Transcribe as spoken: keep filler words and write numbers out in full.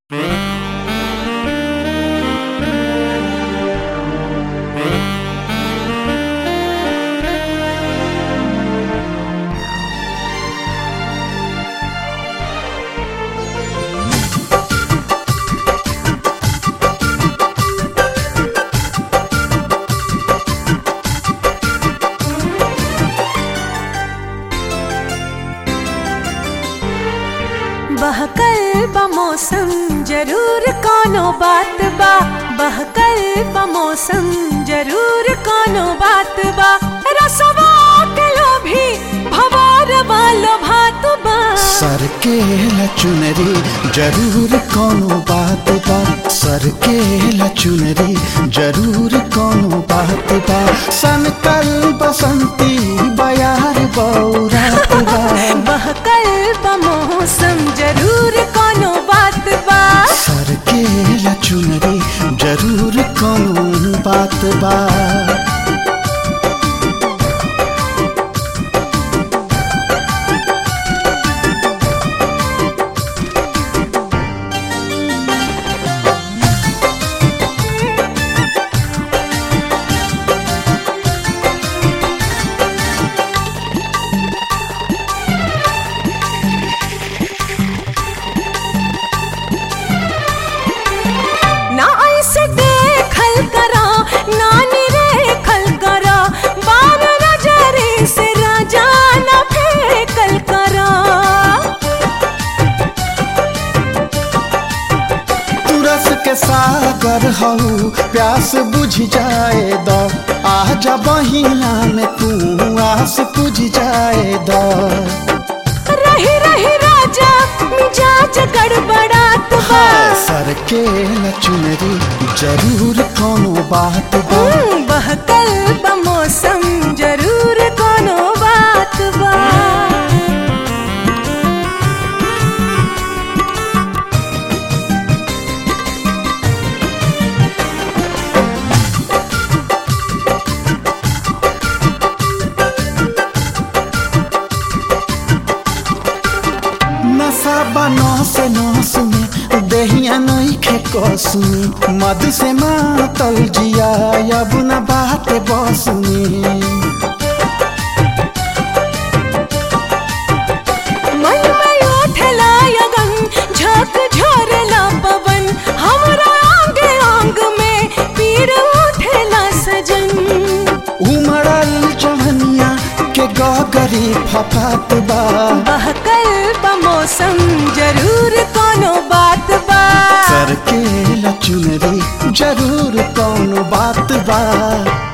बहकल बा मौसम जरूर कोनो बात बा। बहकल बा मौसम जरूर कोनो बात बा। रसवा के लोभी भवार वालो भात बा। सर के लचुनरी जरूर कोनो बात बा। सर के लचुनरी जरूर कोनो बात बा। सनकल बसंती बयार बौरात बा। बहकल बा मौसम जरूर कोनो बात बा। सर के लचुनरी जरूर कोनो बात बा। ना ऐसे देखल करा नानी रे खल करा। बार नजरे से राजा न फेंकल करा। तुरस के सागर हऊ प्यास बुझ जाए दो। आजा बहिया में तू आस बुझ जाए दो। रही रही राजा मिजाज गड़बड़ात बा। सर के लचुनरी जरूर कोनो बात बा। बहकल बा मौसम जरूर कोनो बात बा। नशा बनो से नौस में देहिया नइखे कसुनी। मद से मातल जिया अब न बात बसुनी। मन में उठला यगन झक झोरला पवन। हमरा आंग आंग में पीर उठला सजन। उमड़ल चवनिया के गगरी फफात बा। बहकल बा मौसम जरूर कोनो बात बा। सर के लचुनरी जरूर कोनो बात बा।